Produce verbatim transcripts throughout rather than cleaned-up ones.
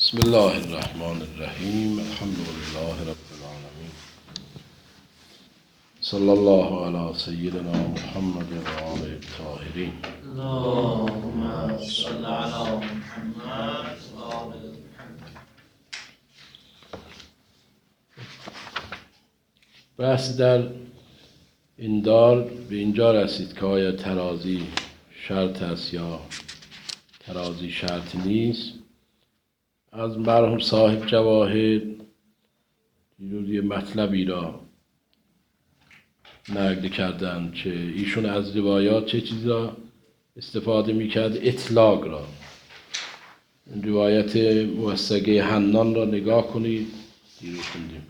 بسم الله الرحمن الرحیم. الحمد لله رب العالمین. صلی الله علی سیدنا محمد و آله الطاهرین. اللهم صل علی محمد و آل محمد. بحث در این دار به اینجا رسید که آیا ترازی شرط است یا ترازی شرط نیست. از مرحوم صاحب جواهر دیروز یه مطلبی را نقل کردن که ایشون از روایات چه چیزی را استفاده میکرد؟ اطلاق را. روایت موثقه حنان را نگاه کنید. دیروز خوندیم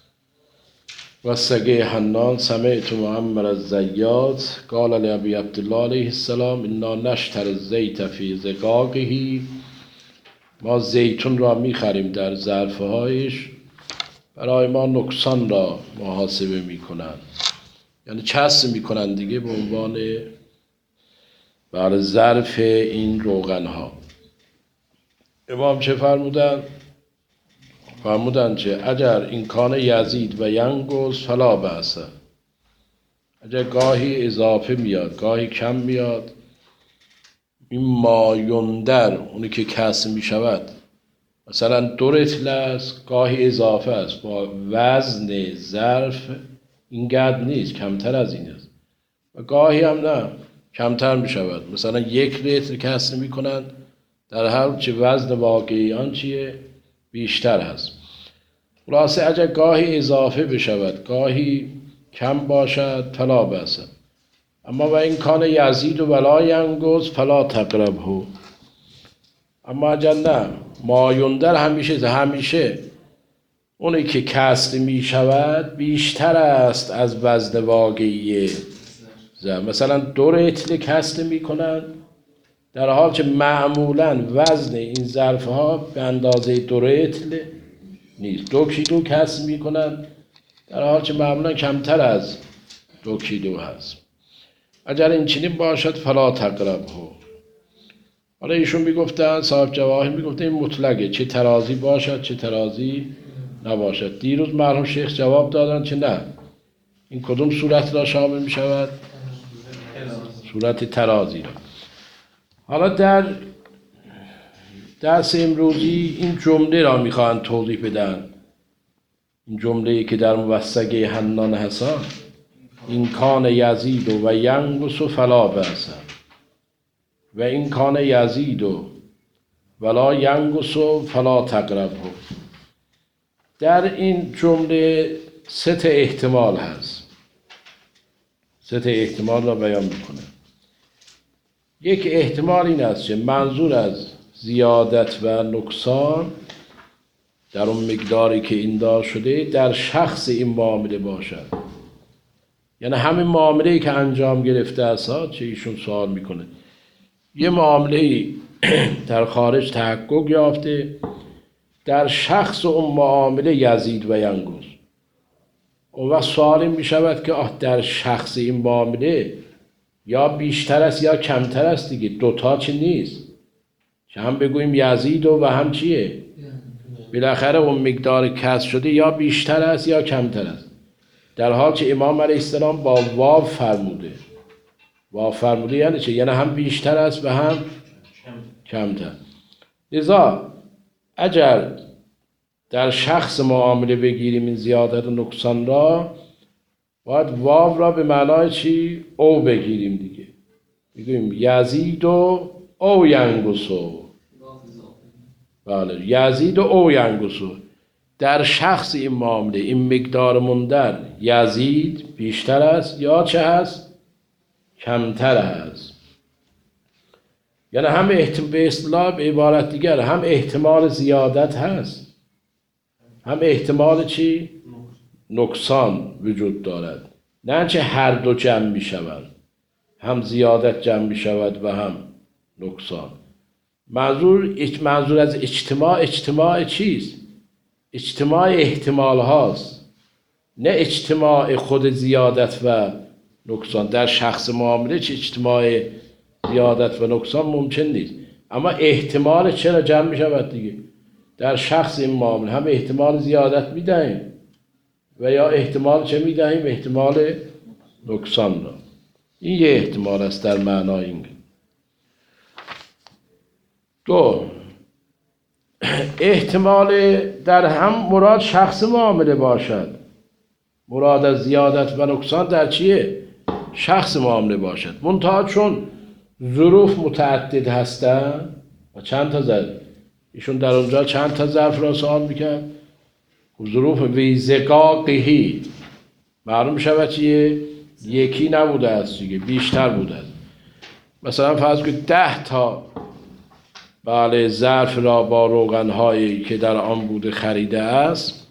موثقه حنان: سمعت معمر الزیات قال لابی عبدالله علیه السلام انا نشتر الزیت فی زقاقه. ما زیتون را میخریم در ظرفهایش، برای ما نقصان را محاسبه میکنند، یعنی چسب میکنند دیگه به عنوان برای ظرف این روغن ها. امام چه فرمودن؟ فرمودن که اگر این کان یزید و ینقص فلا بأس، اگر گاهی اضافه میاد گاهی کم میاد، این مایندر اونی که کسر می شود مثلا دو رطل است، گاهی اضافه است، با وزن ظرف اینقدر نیست، کمتر از این است، و گاهی هم نه کمتر می شود، مثلا یک رطل کسر می کنند، در حال که وزن واقعی آن چیه؟ بیشتر هست. خلاصه اگر گاهی اضافه بشود گاهی کم باشد فلا بأس، اما و این کان یزید و ولا ینقص فلا تقربه. اما اگر نه مایندر همیشه همیشه اونی که کسر می شود بیشتر است از وزن واقعی ظرف، مثلا دو رطل کسر می کنند، در حال که معمولا وزن این ظرف ها به اندازه دو رطل نیست. دو کیلو کسر می کنند، در حال که معمولا کمتر از دو کیلو هست. اگر این چنین باشد فلا تقربه. حالا ایشون میگفتن، صاحب جواهر میگفتن این مطلقه، چه ترازی باشد چه ترازی نباشد. دیروز مرحوم شیخ جواب دادن که نه، این کدوم صورت را شامل میشود؟ صورت ترازی را. حالا در درس امروزی این جمله را میخواهند توضیح بدن، این جمله‌ای که در موثقه حنان حسن: این کان یزید و ینقص فلا بأس، و این کان یزید ولا ینقص فلا تقربه. در این جمله سه تا احتمال هست، سه تا احتمال را بیان میکنه. یک احتمال این است که منظور از زیادت و نقصان در اون مقداری که این دار شده در شخص این معامله باشد، یعنی همین معامله‌ای که انجام گرفته است. چه ایشون سوال میکنه، یه معامله‌ای در خارج تحقق یافته، در شخص اون معامله یزید و ینقص، اون وقت سوال این میشود که آه در شخص این معامله یا بیشتر است یا کمتر است دیگه، دوتا چی نیست که هم بگوییم یزید و هم چیه؟ بالاخره اون مقدار کسر شده یا بیشتر است یا کمتر است، در حال که امام علیه السلام با واو فرموده. واو فرموده یعنی چه؟ یعنی هم بیشتر است و هم کمتر. لذا اگر در شخص معامله بگیریم این زیادت و نقصان را، باید واو را به معنای چی؟ او بگیریم دیگه، بگوییم یزید و او ینقص. بله، یزید و او ینقص. در شخص این معامله این مقدار مندر یزید بیشتر است یا چه هست؟ کمتر هست. یعنی هم احتمال، به اصطلاح به عبارت دیگر، هم احتمال زیادت هست هم احتمال چی؟ نقصان وجود دارد. نه چه هر دو جمع می شود، هم زیادت جمع می شود و هم نقصان. منظور منظور از اجتماع، اجتماع چیست؟ اجتماع احتمال هاست، نه اجتماع خود زیادت و نقصان. در شخص معامله چه اجتماع زیادت و نقصان ممکن نیست، اما احتمال چرا جمع می شود دیگه. در شخص این معامله هم احتمال زیادت میدهیم و یا احتمال چه میدهیم؟ احتمال نقصان را. این یه احتمال است در معنای این. دو، احتمال در هم مراد شخص معامله باشد. مراد از زیادت و نقصان در چیه؟ شخص معامله باشد. منتها چون ظروف متعدد هستند و چند تا ظرف، ایشون در اونجا چند تا ظرف را سوال میکرد؟ ظروف ویزگاقهی معلوم شود چیه؟ یکی نبوده است دیگه، بیشتر بوده است. مثلا فرض کنید ده تا بله ظرف را با روغنهایی که در آن بوده خریده است.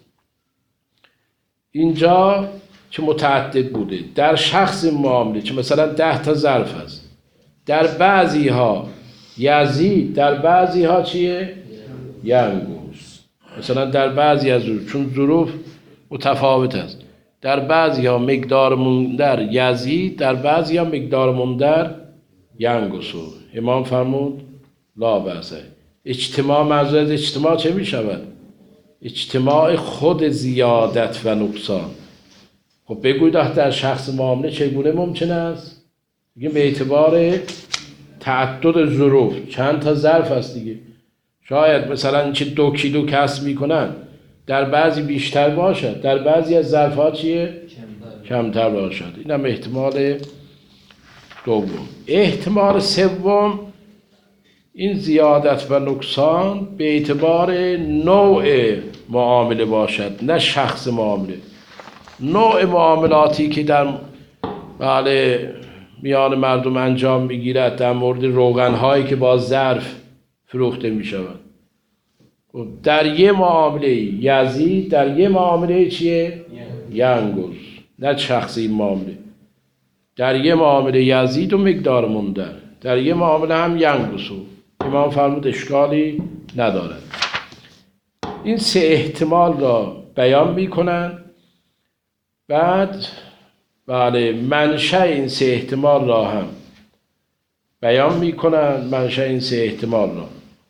اینجا چه متعدد بوده در شخص معامله، چه مثلا ده تا ظرف است. در بعضی ها یزید، در بعضی ها چیه؟ ینقص. مثلا در بعضی از ظروف، چون ظروف متفاوت است، در بعضی ها مقدار مندر یزید، در بعضی ها مقدار مندر ینقص. امام فرمود لا بأس. اجتماع منظور از اجتماع چه می شود؟ اجتماع خود زیادت و نقصان. خب بگوید در شخص معامله چگونه ممکن است؟ بگیم به اعتبار تعدد ظروف، چند تا ظرف است دیگه. شاید مثلا چه دو کیلو کسب میکنن، در بعضی بیشتر باشد، در بعضی از ظرف‌ها چیه؟ کمتر باشد. این هم احتمال دوم. احتمال سوم، این زیادت و نقصان به اعتبار نوع معامله باشد، نه شخص معامله. نوع معاملاتی که در بله میان مردم انجام میگیرد، در مورد روغنهایی که با ظرف فروخته میشود، در یه معامله یزید، در یه معامله چیه؟ ینقص. نه شخصی معامله. در یه معامله یزید و مقدار مندر، در یه معامله هم ینقص. امام فرمود اشکالی ندارد. این سه احتمال را بیان میکنن. بعد بله منشأ این سه احتمال را هم بیان میکنن، منشأ این سه احتمال را.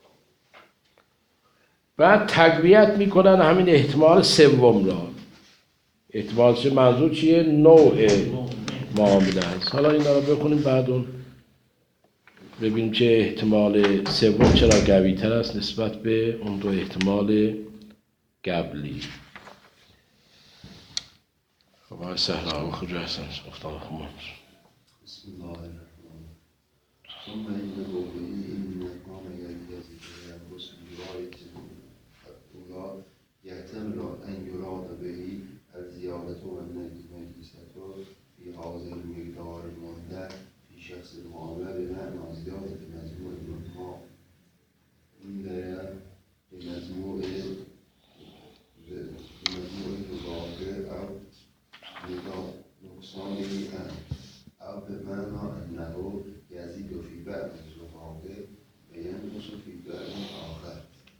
بعد تقویت میکنن همین احتمال سوم را. احتمال سوم منظور چیه؟ نوع معامله است. حالا اینا رو بخونیم بعد اون ببینیم چه احتمال سوم چرا قوی تر است نسبت به اون دو احتمال قبلی. خب سهلا و خجا حسن افتاد خمون. بسم الله الرحمن الرحیم. ثم إن قوله إن مقام يزيد وينقص برواية الأولى يحتمل أن يراد به الزيادة والنقص في هذا المقدار المندر في شخص المعاملة بمعنى زيادة مجموع المجموع مندر بمجموع بمجموع الواقع أو نقصانه أو بمعنى أنه يزيد في بعض الواقع وينقص في بعض آخر.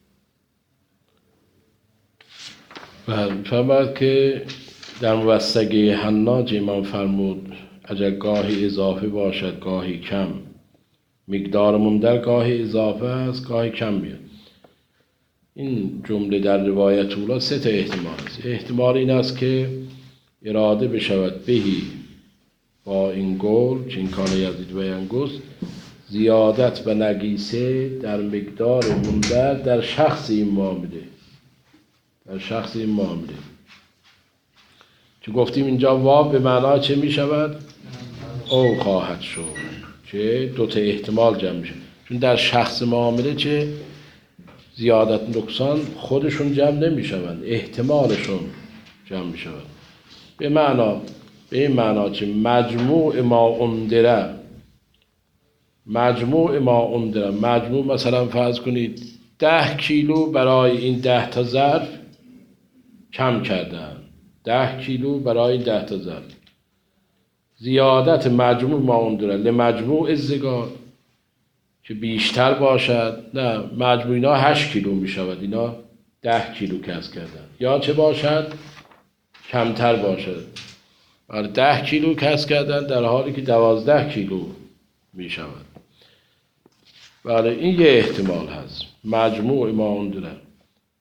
بله فرمود که در موثقه حناج امام فرمود اگر گاهی اضافه باشد گاهی کم، مقدار مندر گاهی اضافه است گاهی کم بیاد. این جمله در روایت اولا سه تا احتمال است. احتمال این است که اراده بشود بهی با این قول که این کان یزید و ینقص زیادت و نقیصه در مقدار مندر در شخص این معامله، در شخص این معامله. چون گفتیم اینجا واو به معنای چه می شود؟ او خواهد شد. چه دو تا احتمال جمع میشه. چون در شخص معامله چه زیادت نقصان خودشون جمع نمی شوند، احتمالشون جمع می شود. به معنا به این معنا که مجموع ما اندره، مجموع ما اندره، مجموع مثلا فرض کنید ده کیلو برای این ده تا ظرف کم کردن، ده کیلو برای ده تا ظرف. زیادت مجموع ما اندره لمجموع الزگار که بیشتر باشد، نه مجموع اینا هشت کیلو می شود، اینا ده کیلو کسب کردن. یا چه باشد؟ کمتر باشد. برای ده کیلو کسب کردن در حالی که دوازده کیلو می شود. بله این یه احتمال هست. مجموع ما اندره.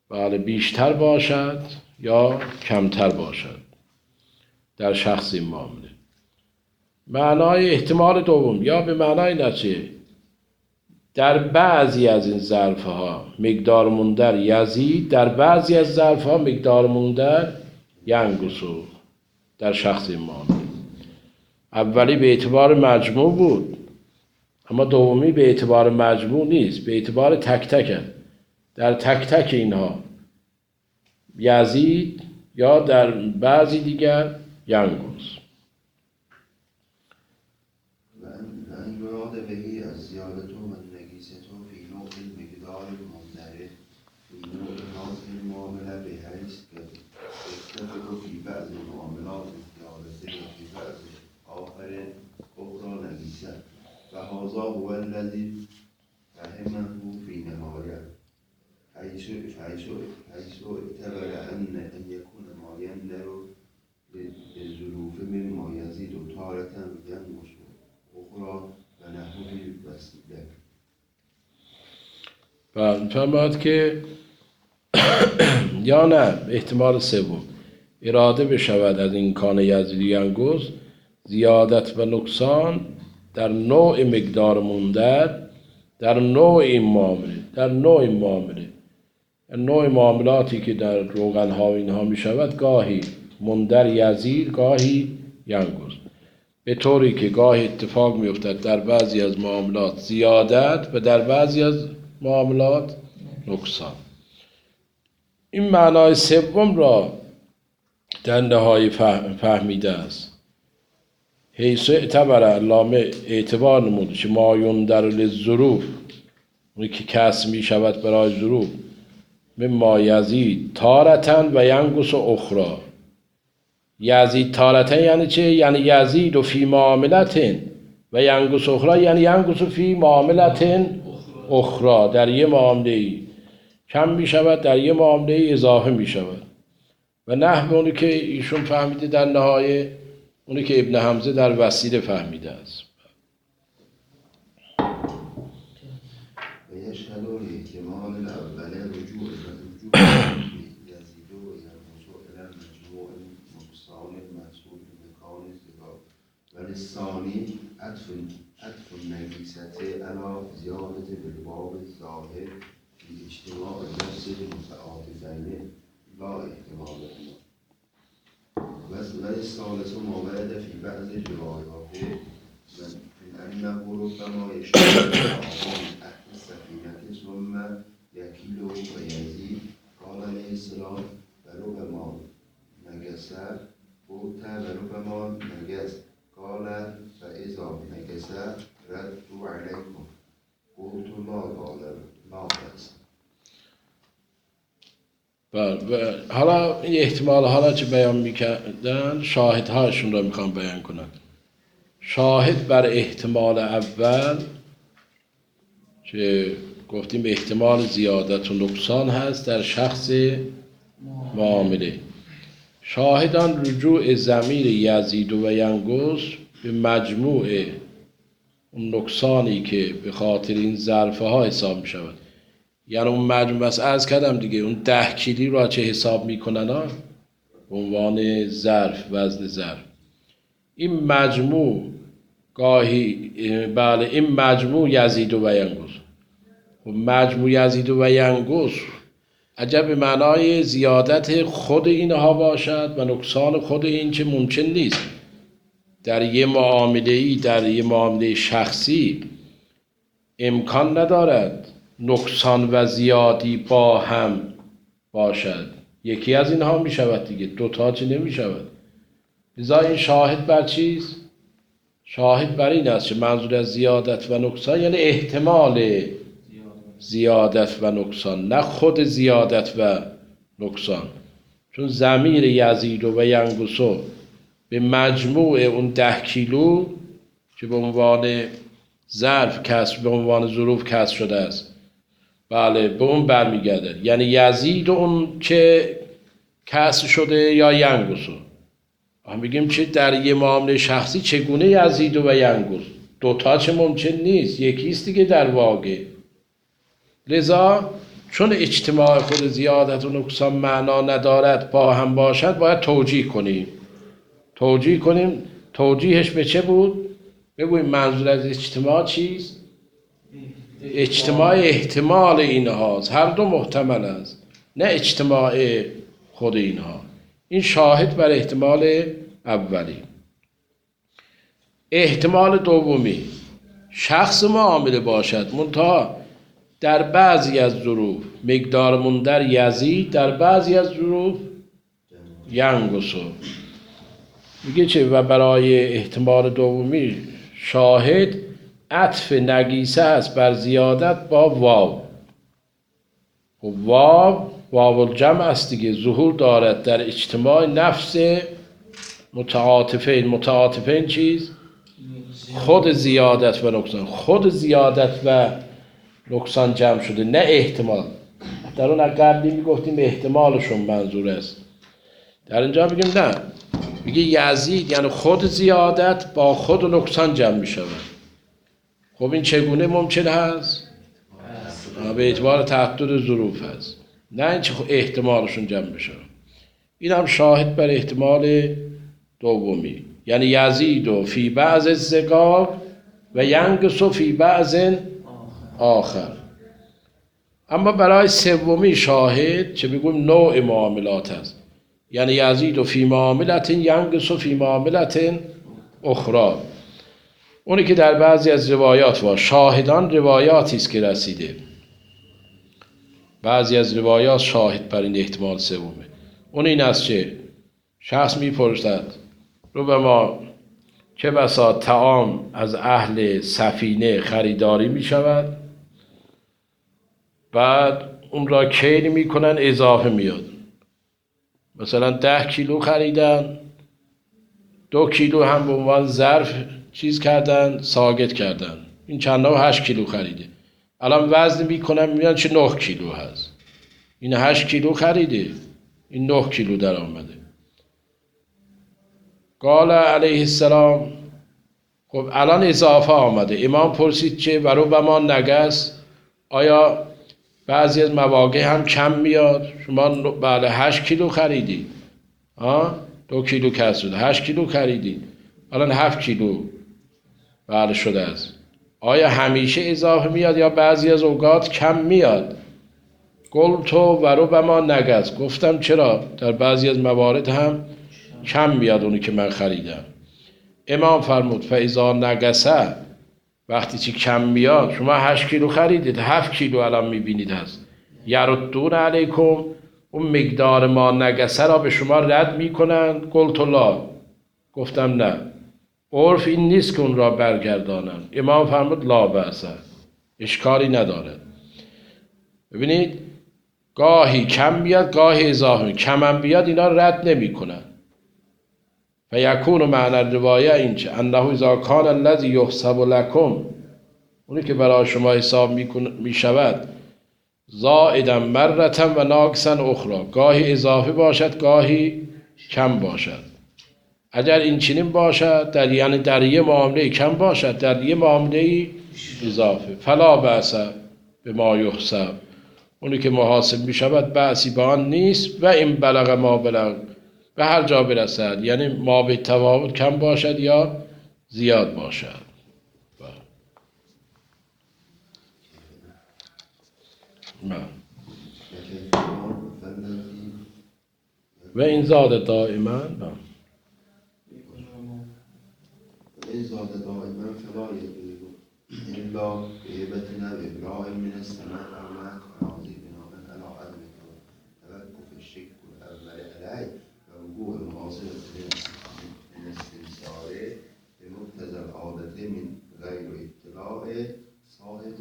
بله بیشتر باشد یا کمتر باشد در شخص این معامله. معنای احتمال دوم یا به معنای نچه در بعضی از این ظرفها مقدار مندر یزید، در بعضی از ظرفها مقدار مندر ینقصو در شخص این معامله. اولی به اعتبار مجموع بود، اما دومی به اعتبار مجموع نیست، به اعتبار تک تک هست. در تک تک اینها یزید یا در بعضی دیگر ینقص. وأن يراد به الزيادة والنقيصة في نوع المقدار الممتنع في نوع هذه المعاملة بحيث تتفق في بعض المعاملات الزيادة وفي بعض آخر أخرى نقيصة، فهذا هو الذي فهمه في نهاية، حيث حيث حيث اعتبر أن أن يكون ما يندر للظروف مما يزيد تارة ينقص أخرى و نحوه وسیله. و فرماد که یا نه احتمال سوم اراده بشود از این کان یزید ینقص زیادت و نقصان در نوع مقدار مندر در نوع این معامله، در نوع این معامله نوع معاملاتی که در روغن ها و اینها می شود گاهی مندر یزید گاهی ینقص، به طوری که گاهی اتفاق می افتد در بعضی از معاملات زیادت و در بعضی از معاملات نقصان. این معنای سوم را در نهای فهمیده است. حیث اعتبر علامه اعتبار نموده که ما یندر للظروف، اونی که کسب می شود برای ظروف، مما یزید تارتن و ینقص اخرى. یزید تارتن یعنی چه؟ یعنی یزید و فی معاملتن و ینقص اخرى یعنی ینقص فی معاملتن اخرى، در یه معامله ای کم می شود، در یه معامله ای اضافه می شود. و نحو اونی که ایشون فهمیده در نهایه، اونی که ابن حمزه در وسیله فهمیده است. و یشهد احتمال الاول رجوع رجوع یزید و ینقص الی مجموع نقصان محصول مکان زیاد و للثانی عطف عطف النقیصة علی زیادة بالباب الظاهر فی اجتماع النفس المتعاطفین لا احتمال له. و الثالث ما ورد فی بعض الروايات من انه ربما يشتغل اعمال اهل السفینة ثم یکیله و یزید قال علیه السلام و ربما نقص بوت و ربما نقص قال فاذا نقص ردوا علیکم قلت لا قال لا بأس. و حالا این احتمال حالا چه بیان میکردن شاهدهاشون را میخوام بیان کنن. شاهد بر احتمال اول که گفتیم احتمال زیادت و نقصان هست در شخص معامله، شاهدان رجوع ضمیر یزید و ینقص به مجموع اون نقصانی که به خاطر این ظرفه ها حساب می شود. یعنی اون مجموع بس از کردم دیگه، اون ده کیلی رو چه حساب میکنن ها به عنوان ظرف، وزن ظرف. این مجموع گاهی بله این مجموع یزید و ینقص، و مجموع یزید و ینقص عجب به معنای زیادت خود اینها باشد و نقصان خود این چه ممکن نیست. در یه معامله‌ای، در یه معامله شخصی امکان ندارد نقصان و زیادی با هم باشد، یکی از اینها می شود دیگه، دوتا چه نمی شود. لذا این شاهد بر چیست؟ شاهد بر این است که منظور از زیادت و نقصان یعنی احتمال زیادت و نقصان، نه خود زیادت و نقصان. چون ضمیر یزید و ینقص به مجموع اون ده کیلو که به عنوان ظرف کسر، به عنوان ظروف کسر شده است، بله به اون برمیگرده. یعنی یزید اون که کسر شده یا ینقص. هم بگیم چه در یه معامله شخصی چگونه یزید و ینقص، دوتا چه ممکن نیست، یکیست دیگه در واقع. لذا چون اجتماع خود زیادت و نقصان معنا ندارد با هم باشد باید توجیه کنیم توجیه کنیم توجیهش به چه بود؟ بگوییم منظور از اجتماع چیست؟ اجتماع احتمال اینهاست، هر دو محتمل است، نه اجتماع خود اینها. این شاهد بر احتمال اولی. احتمال دومی شخص معامله باشد منتها در بعضی از ظروف مقدار مندر یزید، در بعضی از ظروف ینقص. میگه چه؟ و برای احتمال دومی شاهد عطف نگیسه است بر زیادت با واو. و واو واو الجمع است دیگه، ظهور دارد در اجتماع نفس متعاطفین. متعاطفین چیز؟ خود زیادت و نقصان. خود زیادت و نقصان جمع شده، نه احتمال. در اون قبلی میگفتیم احتمالشون منظور است، در اینجا میگیم نه، میگه یزید یعنی خود زیادت با خود و نقصان جمع میشود. خب این چگونه ممکن هست؟ به اعتبار تعدد ظروف هست، نه اینکه احتمالشون جمع بشه. این هم شاهد بر احتمال دومی، یعنی یزید و فی بعض الزگار و ینقص و فی بعض آخر. اما برای سومی شاهد چه بگویم نوع معاملات است، یعنی یزید و فی معاملت ینقص و فی معاملت اخرى. اونی که در بعضی از روایات و شاهدان روایاتی است که رسیده، بعضی از روایات شاهد بر این احتمال سومه. اون این است که شخص میپرسد رو به ما چه بسا طعام از اهل سفینه خریداری میشود، بعد اون را کیل میکنن اضافه میاد، مثلا ده کیلو خریدن، دو کیلو هم به عنوان ظرف چیز کردن، ساگت کردن، این چند و هشت کیلو خریده. الان وزن میکنن میبینن چه نه کیلو هست، این هشت کیلو خریده، این نه کیلو در آمده. قال علیه السلام خب الان اضافه آمده. امام پرسید چه؟ ورو به ما نگس، آیا بعضی از مواقع هم کم میاد؟ شما بله هشت کیلو خریدی، ها دو کیلو کسر شده، هشت کیلو خریدی، الان هفت کیلو بله شده است. آیا همیشه اضافه میاد یا بعضی از اوقات کم میاد؟ گل تو ورو به ما نگس، گفتم چرا در بعضی از موارد هم کم میاد اونی که من خریدم. امام فرمود فاذا نگسه، وقتی چی کم میاد، شما هشت کیلو خریدید، هفت کیلو الان میبینید هست، یردون علیکم، اون مقدار ما نگسه را به شما رد میکنن. قلت لا، گفتم نه، عرف این نیست که اون را برگردانن. امام فرمود لا بأس، اشکالی نداره. ببینید گاهی کم بیاد گاهی اضافه، کم هم بیاد اینا رد نمی کنن. و یکون معنی الروایه اینچه انه اذا کان الذی یحسب لکم، اونی که برای شما حساب می شود زائدا مرتا و ناقصا اخرى، گاهی اضافه باشد گاهی کم باشد. اگر این چنین باشد در یعنی در یه معامله کم باشد در یه معامله اضافه، فلا بأس به ما یحسب، اونی که محاسب می شود بأسی به آن نیست. و این بلغ ما بلغ، به هر جا برسد، یعنی ما به تفاوت کم باشد یا زیاد باشد. و این زاد دائما این زاد دائما فلا یجوز الا بهبت ابراء من السماء و ناظر بناء علی عدم توقف الشک الاول علیه و وقوع محاصره من استمساره به مقتضی العادت من غیر اطلاع صاحب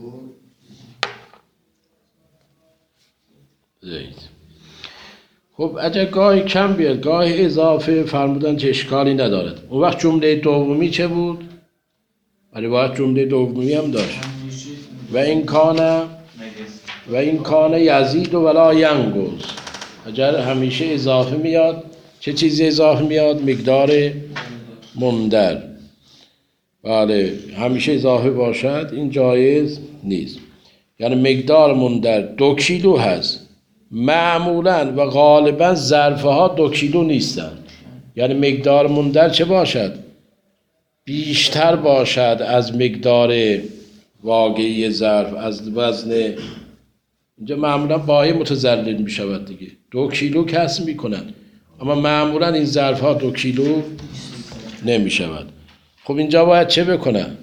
زید. خب اگر گاهی کم بیاد گاهی اضافه فرمودن چه اشکالی ندارد. اون وقت جمله دومی چه بود؟ ولی باید جمله دومی هم داشت. و این کانه و این کانه یزید و ولا ینقص، اگر همیشه اضافه میاد، چه چیزی اضافه میاد؟ مقدار مندر. بله همیشه اضافه باشد این جایز نیست. یعنی مقدارمون در دو کیلو هست، معمولا و غالبا ظرفه ها دو کیلو نیستن، یعنی مقدارمون در چه باشد؟ بیشتر باشد از مقدار واقعی ظرف، از وزن. اینجا معمولا بایه متذلل می شود دیگه، دو کیلو کسب می کنن، اما معمولا این ظرف ها دو کیلو نمی شود. خب اینجا باید چه بکنن؟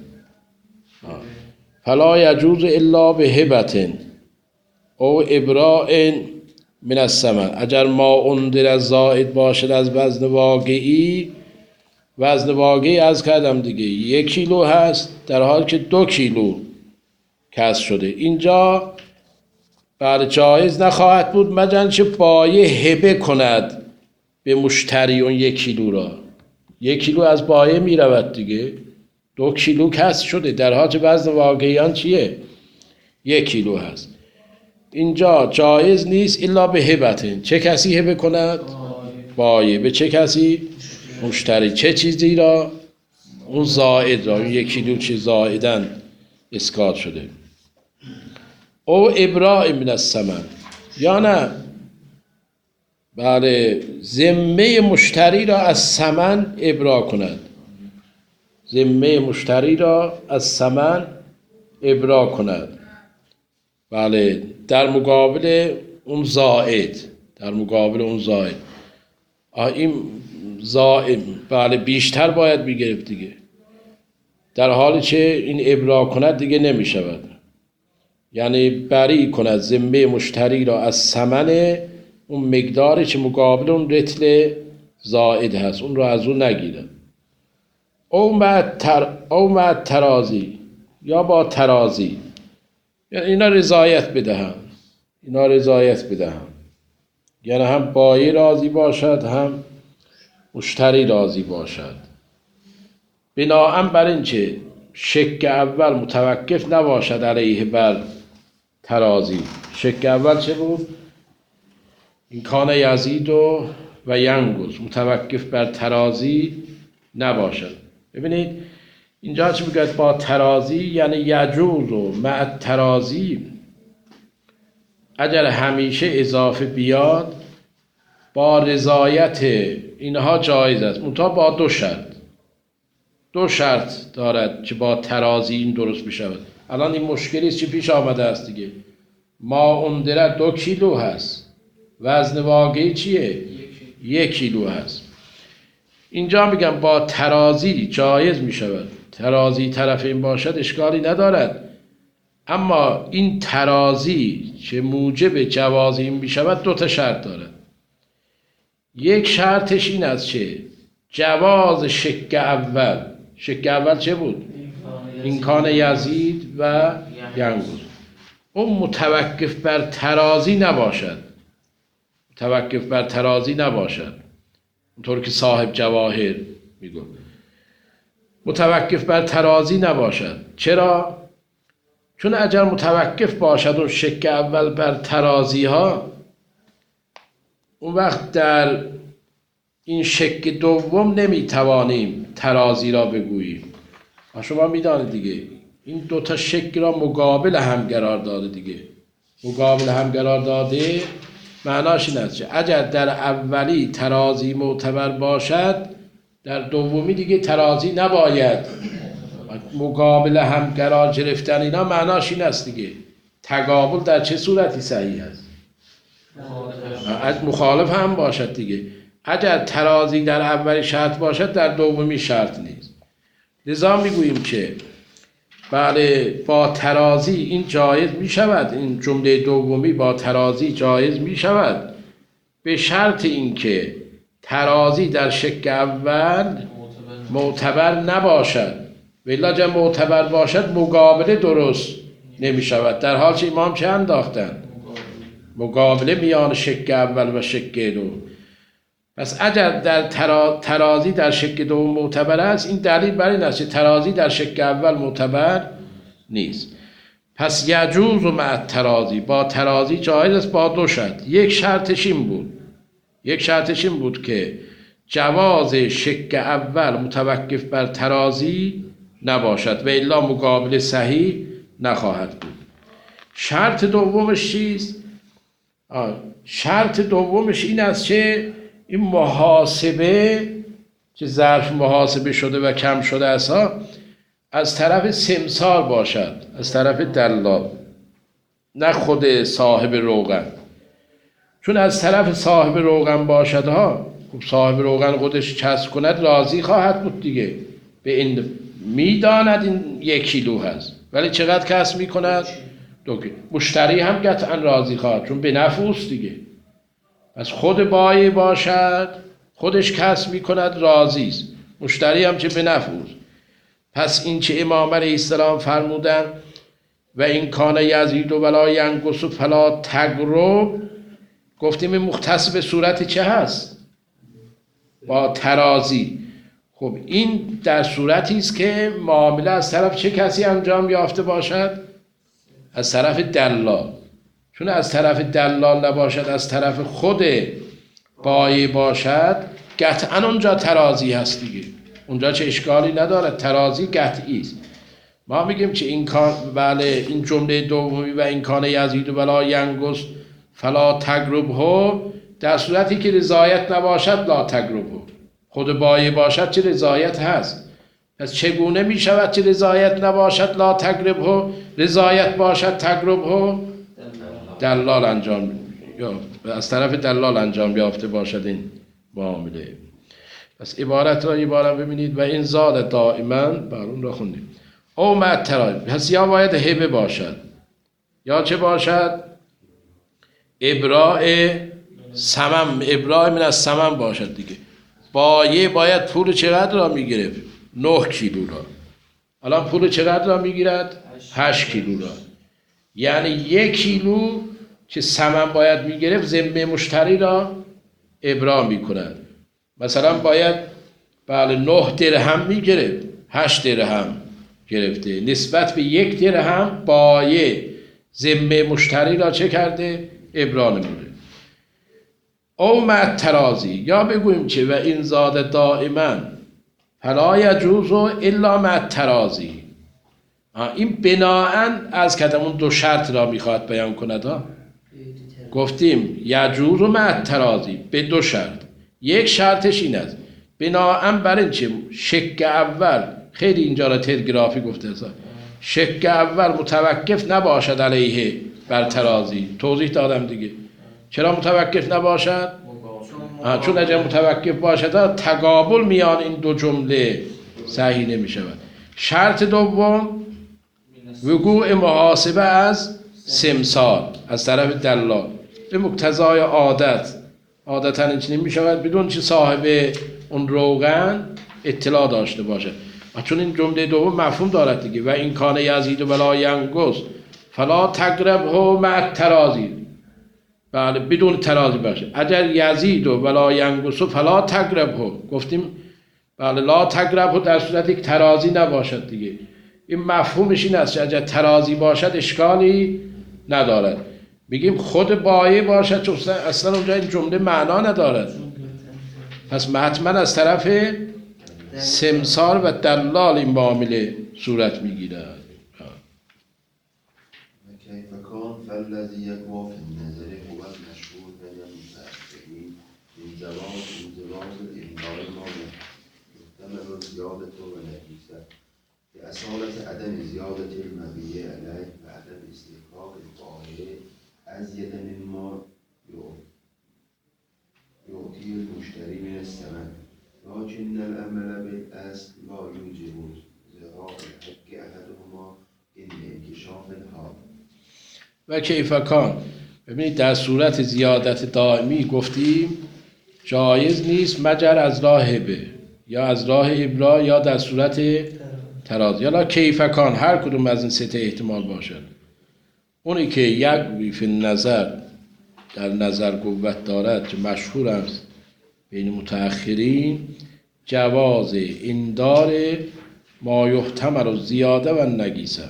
فلا یجوز الا به هبة او ابراء من الثمن. اگر ما اندر از زائد باشد از وزن واقعی، وزن واقعی از کردم دیگه یک کیلو هست در حالی که دو کیلو کسب شده، اینجا بعد جایز نخواهد بود مگر چه بایه هبه کند به مشتری اون یک کیلو را. یک کیلو از بایه می رود دیگه، دو کیلو کسب شده در حالی که وزن واقعیان چیه؟ یک کیلو هست. اینجا جایز نیست الا به هبتن. چه کسی هبه کند؟ بایه. به چه کسی؟ مشتری. چه چیزی را؟ اون زائد را، اون یک کیلو چه زائدن اسکات شده. او ابراء من الثمن، یا نه بله ذمه مشتری را از ثمن ابراء کند، ذمه مشتری را از ثمن ابراء کند، بله در مقابل اون زائد، در مقابل اون زائد. این زائد بله بیشتر باید بگرفت دیگه، در حالی که این ابراء کند دیگه نمی شود، یعنی بری کند ذمه مشتری را از ثمن اون مقداری که مقابل اون رطل زائد هست اون را از اون نگیرد. او مع تر او مع ترازی، یا با ترازی، یعنی اینا رضایت بدهم، اینا رضایت بدهم، یعنی هم بایی راضی باشد هم مشتری راضی باشد، بناهن بر این که شک اول متوقف نباشد علیه بر ترازی. شک اول چه بود؟ این کان یزید و و ینقص، متوقف بر ترازی نباشد. ببینید اینجا چه میگه با ترازی؟ یعنی یجوز و مع ترازی اگر همیشه اضافه بیاد با رضایت اینها جایز است، منتها با دو شرط. دو شرط دارد که با ترازی این درست بشود. الان این مشکلی است که پیش آمده است دیگه، ما اندره دو کیلو هست، وزن واقعی چیه؟ یک کیلو هست. اینجا میگم با ترازی جایز میشود، ترازی طرفین باشد اشکالی ندارد، اما این ترازی که موجب جواز این میشود دو تا شرط دارد. یک شرطش این است که جواز شک اول، شک اول چه بود؟ این کان یزید و ینقص، اون متوقف بر ترازی نباشد، متوقف بر ترازی نباشد، اونطور که صاحب جواهر میگه متوقف بر ترازی نباشد. چرا؟ چون اگر متوقف باشد اون شک اول بر ترازی ها، اون وقت در این شک دوم نمیتوانیم ترازی را بگوییم. شما میدانید دیگه این دوتا شک را مقابل هم قرار داده دیگه، مقابل هم قرار داده معناش این است که اگر در اولی ترازی معتبر باشد در دومی دیگه ترازی نباید. مقابل هم قرار گرفتن اینا معناش این است دیگه، تقابل در چه صورتی صحیح است؟ مخالف هم باشد دیگه. اگر ترازی در اولی شرط باشد در دومی شرط نیست. لذا میگوییم که بله با ترازی این جایز می شود، این جمله دومی با ترازی جایز می شود، به شرط اینکه ترازی در شک اول معتبر نباشد، ولی اگر معتبر باشد مقابله درست نمی شود. در حال که امام چه انداختن؟ مقابله میان شک اول و شک دو. پس اگر در ترازی در شک دوم معتبر است، این دلیل بر این است که ترازی در شک اول معتبر نیست. پس یجوز و مع ترازی، با ترازی جایز است با دو شرط. یک شرطش این بود، یک شرطش این بود که جواز شک اول متوقف بر ترازی نباشد و الا مقابل صحیح نخواهد بود. شرط دومش چیست؟ شرط دومش این است که این محاسبه که ظرف محاسبه شده و کم شده است از طرف سمسار باشد، از طرف دلال، نه خود صاحب روغن. چون از طرف صاحب روغن باشد ها، خب صاحب روغن خودش کسب کند راضی خواهد بود دیگه، به این میداند این یک کیلو هست ولی چقدر کسب میکند؟ دو کیلو. مشتری هم قطعا راضی خواهد چون به نفع اوست دیگه. پس خود بایی باشد خودش کسب میکند راضی است، مشتری هم چه به نفع اوست. پس این چه امام علیه السلام فرمودن و این کان یزید و ولا ینقص فلا تقرب، گفتیم این مختص به صورت چه هست؟ با ترازی. خب این در صورتی است که معامله از طرف چه کسی انجام یافته باشد؟ از طرف دلال. چون از طرف دلال نباشد، از طرف خود بایی باشد، قطعا اونجا ترازی هست دیگه، اونجا چه اشکالی نداره، ترازی قطعی است. ما میگیم که این کان، بله این جمله دومی و این کان یزید و ولا ینقص فلا تقربه، در صورتی که رضایت نباشد لا تقربه. خود بایی باشد چه رضایت هست. پس چگونه میشود که رضایت نباشد لا تقربه، رضایت باشد تقربه؟ دلال انجام یا از طرف دلال انجام یافته باشد این معامله. پس عبارت را عبارت ببینید و این زاد دائما، بر اون را خوندیم. او معترای، پس یا باید هبه باشد یا چه باشد؟ ابراء سمم، ابراء من از سمم باشد دیگه. بایه باید پول چقدر را میگرفت؟ نه کیلو را. الان پول چقدر را میگیرد؟ هشت کیلو را. یعنی یک کیلو که سمم باید میگرفت ذمه مشتری را ابراء میکند. مثلا باید بله نه درهم میگرفت، هشت درهم گرفته، نسبت به یک درهم بایه ذمه مشتری را چه کرده؟ ابراء نموده. او مع ترازی، یا بگوییم چه و این زاد دائما فلا یجوز الا مع ترازی. این بناءً از کدامون دو شرط را میخواد بیان کند ها. گفتیم یجوز مع ترازی به دو شرط. یک شرطش این است بناءً بر این چه شک اول، خیلی اینجا را تلگرافی گفته است، شک اول متوقف نباشد علیه بر ترازی. توضیح دادم دیگه چرا متوقف نباشد؟ چون اگر متوقف باشد تقابل میان این دو جمله صحیح نمی شود. شرط دوم وقوع محاسبه از سمسار، از طرف دلال، به مقتضای عادت. عادتا این نمی شود بدون چه صاحب اون روغن اطلاع داشته باشد. چون این جمله دوم مفهوم دارد دیگه و این کان یزید و ولا ینقص فلا تقربه مع ترازی، بله بدون ترازی باشه. اگر یزید و ولا ینقص فلا تقربه، گفتیم بله لا تقربه در صورتی که ترازی نباشد دیگه. این مفهومش این است اگر ترازی باشد اشکالی ندارد. بگیم خود بایه باشد چون اصلا اونجا این جمله معنا ندارد. پس حتما از طرف سمسار و دلال این معامله صورت میگیرد. كيف كان فالذي يقوى في النظر هو المشهور بين المتأخرين من جواز من جواز الإمضاء الماضي يحتمل زيادة ونفيسة بأصالة عدم زيادة المبيع عليه وعدم استحقاق القائل أزيد مما يعطي المشتري من الثمن، لكن العمل بالأصل لا يوجب زراع الحق أحدهما إن انکشاف الحال. و کیفکان، ببینید در صورت زیادت دائمی گفتیم جایز نیست مگر از راه هبه یا از راه ابراء یا در صورت تراضی. یا کیفکان، هر کدوم از این سه احتمال باشد. اونی که یک فی نظر در نظر قوت دارد که مشهور است بین متأخرین جواز اندار ما یحتمل و زیاده و نگیسه.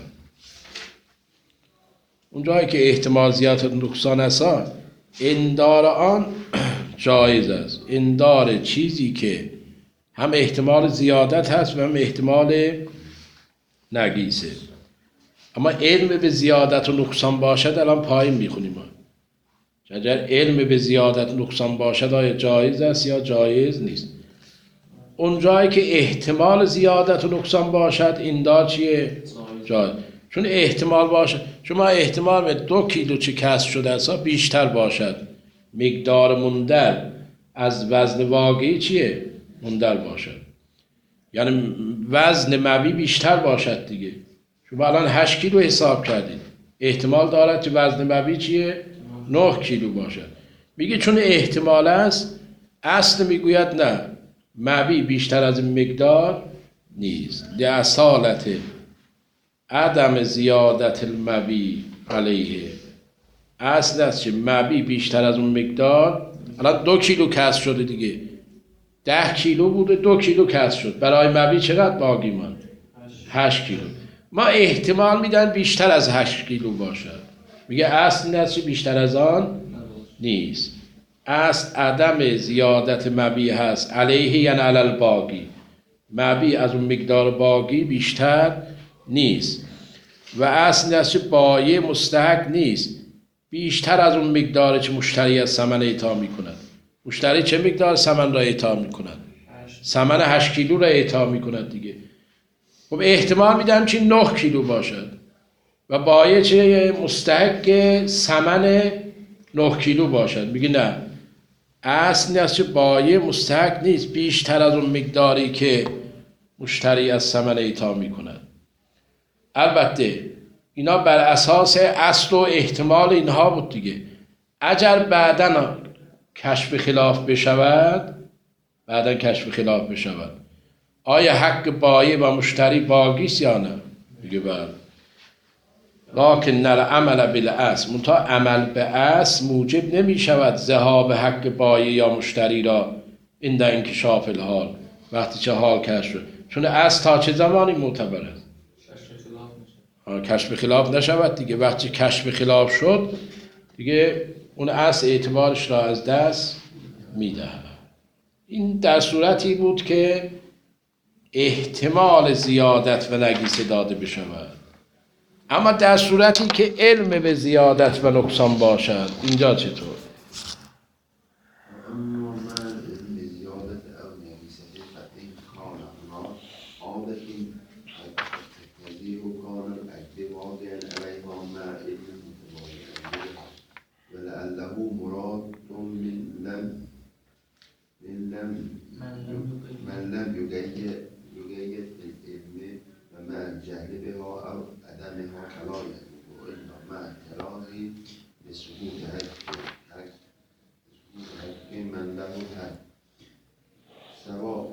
اونجایی که احتمال زیادت نقصان است اندار آن جایز است. اندار چیزی که هم احتمال زیادت هست و هم احتمال نگیسه. اما علم به زیادت و نقصان باشد الان پایین میخونیم ما. اگر علم به زیادت و نقصان باشد آیا جایز است یا جایز نیست؟ اون جایی که احتمال زیادت و نقصان باشد این دار چیه؟ جایز. چون احتمال باشد، شما احتمال به دو کیلو چه کسب شده است بیشتر باشد، مقدار مندر از وزن واقعی چیه؟ مندر باشد، یعنی وزن مبی بیشتر باشد دیگه. شما الان هشت کیلو حساب کردید، احتمال دارد که وزن مبی چیه؟ نه کیلو باشد. میگه چون احتمال است، اصل میگوید نه، مبی بیشتر از این مقدار نیست. لأصالت عدم زیادت المبی علیه، اصل است که مبی بیشتر از اون مقدار. الان دو کیلو کسب شده دیگه، ده کیلو بوده دو کیلو کسب شد، برای مبی چقدر باقی ماند؟ هشت کیلو. ما احتمال میدن بیشتر از هشت کیلو باشد. میگه اصل این است که بیشتر از آن نیست. اصل عدم زیادت مبی هست، علیه یعنی علی الباقی، مبی از اون مقدار باقی بیشتر نیست. و اصل این است که بایع مستحق نیست بیشتر از اون مقدار که مشتری از ثمن اعطا میکند. مشتری چه مقدار ثمن را اعطا میکند؟ ثمن هشت کیلو را اعطا میکند دیگه. خب احتمال میدم که نه کیلو باشد و بایع چه مستحق ثمن نه کیلو باشد. میگه نه، اصل این است که بایع مستحق نیست بیشتر از اون مقداری که مشتری از ثمن اعطا میکند. البته اینا بر اساس اصل و احتمال اینها بود دیگه. اگر بعداً کشف خلاف بشود، بعداً کشف خلاف بشود، آیا حق بایع و مشتری باقی است یا نه؟ میگه بله. لکن العمل بالاصل، منتها عمل به اصل موجب نمی شود ذهاب حق بایع یا مشتری را عند انکشاف الحال، وقتی چه حال کشف شد. چون اصل تا چه زمانی معتبر است؟ کشف خلاف نشود دیگه. وقتی کشف خلاف شد دیگه اون اصل اعتبارش را از دست میده. این در صورتی بود که احتمال زیادت و نقیصه داده بشود. اما در صورتی که علم به زیادت و نقصان باشد اینجا چطور؟ اما من علم به زیادت او نقیصه فإن کان هناک عادة تقتضی کان العقد واقعا علیها مع علم متباین ولعله مراد من لم من لم من لم یقید یقید بالعلم و مع الجهل بها او عدمها فلا یجوز الا مع التراضی بثبوت حق من له حق سواء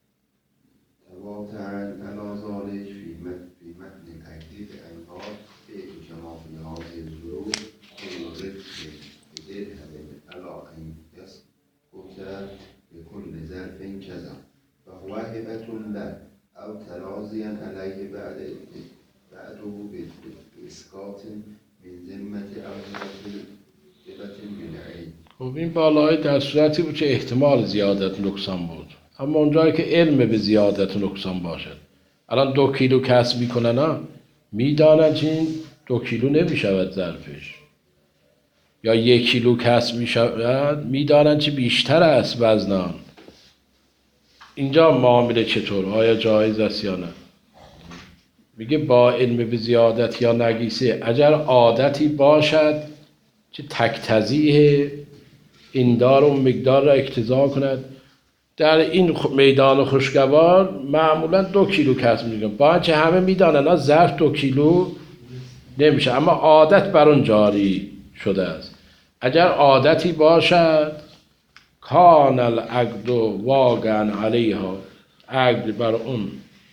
تواتر على ذلك في متن في متن العقد بأنهار فعل كما في هذه الظروف ورد بدرهم على أن يسقط بكل ظرف كذا فهو هبة له أو تراضيا عليه بعد بعده بإسقاط من ذمة أو هبة بالعين. خب این بالای در صورتی بود که احتمال زیادت نقصان بود. اما اونجایی که علم به زیادت نقصان باشد، الان دو کیلو کسب میکنن ها، میدانن که این دو کیلو نمیشود ظرفش، یا یک کیلو کسب میشود، میدانن که بیشتر است وزنان. اینجا معامله چطور؟ آیا جایز است یا نه؟ میگه با علم به زیادت یا نقیصه اگر عادتی باشد که تقتضی این دار و مقدار را اقتضا کند. در این میدان خوشگوار معمولا دو کیلو کسب میکنن، با اینکه همه میدانن ظرف دو کیلو نمیشه، اما عادت بر اون جاری شده است. اگر عادتی باشد کان العقد واقعا علیها، عقد بر اون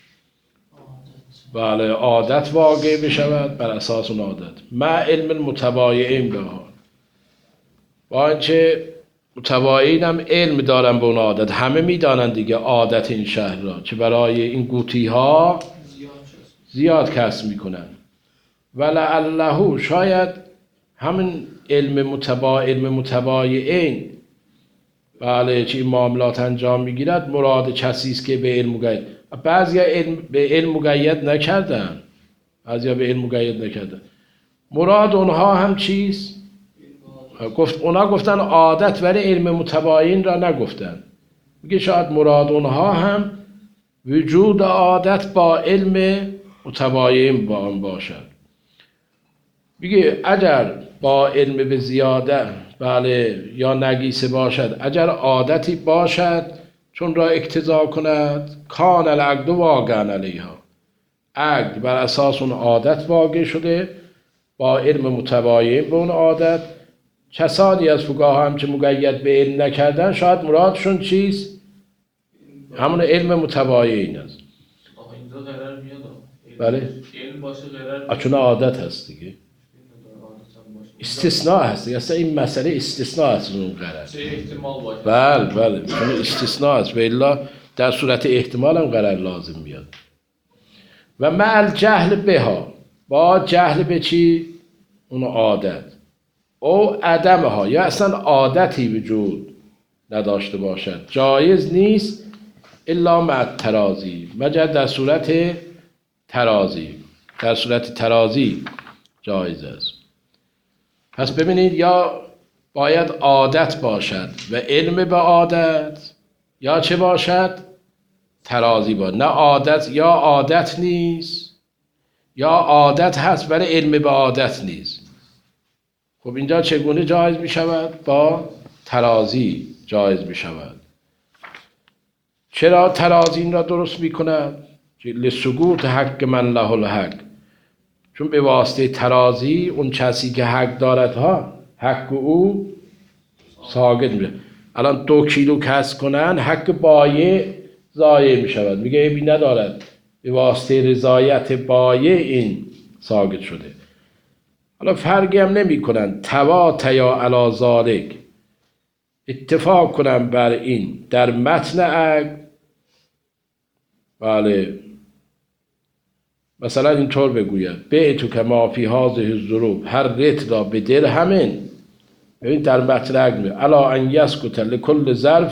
بله عادت واقع بشود، بر اساس اون عادت مع علم المتبایعین به ها، با اینکه متبایعین هم علم دارن به اون عادت، همه میدانن دیگه عادت این شهر را که برای این قوطی ها زیاد کسب میکنن. ولعله شاید همین علم متبا علم متبایعین بله چه این معاملات انجام میگیرد مراد کسی است که به علم مقید. بعضی علم به علم مقید نکردن، بعضیا به علم مقید نکردن. مراد اونها هم چیست؟ گفت اونا گفتن عادت، ولی علم متباین را نگفتن. میگه شاید مراد اونها هم وجود عادت با علم متباین با آن باشد. میگه اگر با علم به زیاده بله یا نگیسه باشد، اگر عادتی باشد چون را اقتضا کند، کان العقد واقعا علیها، عقد بر اساس اون عادت واقع شده با علم متباین به اون عادت. کسانی از فقها هم که مقید به علم نکردن شاید مرادشون چیست؟ همون علم متباین است. آقا اینجا قرار میاد. بله علم باشه قرار چون عادت هست دیگه، استثناء هست دیگه. اصلا این مسئله استثناء هست اون قرار. چه احتمال باشه؟ بله بله چون استثناء هست و الا در صورت احتمال هم قرار لازم میاد. و مع الجهل بها، با جهل به چی؟ اون عادت او عدمها، یا اصلا عادتی وجود نداشته باشد، جایز نیست الا مع ترازی، مگر در صورت ترازی. در صورت ترازی جایز است. پس ببینید یا باید عادت باشد و علم به عادت، یا چه باشد؟ ترازی باشد. نه عادت، یا عادت نیست یا عادت هست ولی علم به عادت نیست. خب اینجا چگونه جایز می شود؟ با ترازی جایز می شود. چرا ترازی این را درست می کند؟ لسقوط حق من له الحق، چون به واسطه ترازی اون کسی که حق دارد ها حق او ساقط میشه. الان دو کیلو کسب کنن حق بایع ضایع می شود، میگه ایبی ندارد، به واسطه رضایت بایع این ساقط شده. حالا فرقی هم نمی کنن تواتیا علی ذالک، اتفاق کنن بر این در متن عقد. بله مثلا اینطور بگوید بیعتو که ما فی هذه الظروف، هر رت را به درهمن. ببین در متن عقد میگه الا ان یسکت لکل ظرف،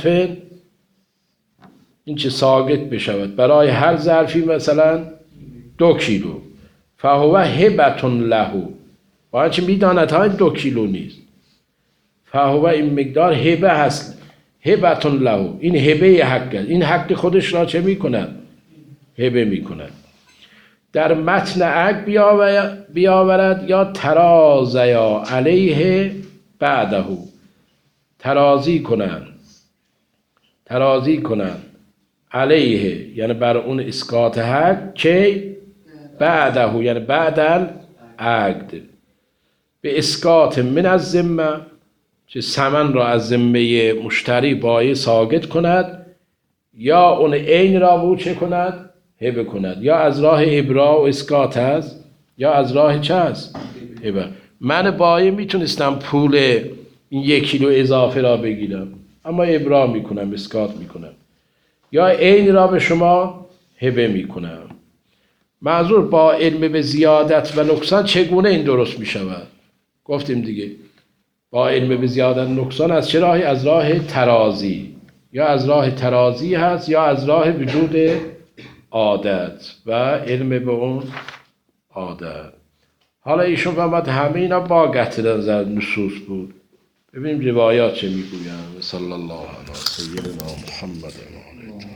این چه ساقط بشود برای هر ظرفی مثلا دو کیلو، فهو هبتون له، با اینکه میداند ها دو کیلو نیست، فهو این مقدار هبه هست، هبتون له، این هبه حق است، این حق خودش را چه میکند؟ هبه میکند. در متن عقد بیاورد یا ترازیا علیه بعده، ترازی کنند ترازی کنند علیه یعنی بر اون اسقاط حق، که بعده یعنی بعد العقد، به اسقاط من از ذمه، که ثمن را از ذمه مشتری بایع ساقط کند، یا اون عین را بو چه کند؟ هبه کند. یا از راه ابراء و اسقاط است یا از راه چه است؟ هبه. من بایع میتونستم پول این یک کیلو اضافه را بگیرم، اما ابراء میکنم، اسقاط میکنم، یا عین را به شما هبه میکنم. معذور با علم به زیادت و نقصان چگونه این درست میشود؟ گفتیم دیگه با علم به زیادت و نقصان از چه راهی؟ از راه ترازی، یا از راه ترازی هست یا از راه وجود عادت و علم به اون عادت. حالا ایشون فرمود همه اینا با قطع نظر نصوص بود. ببینیم روایات چه میگویند. صلی الله علیه سیدنا محمد.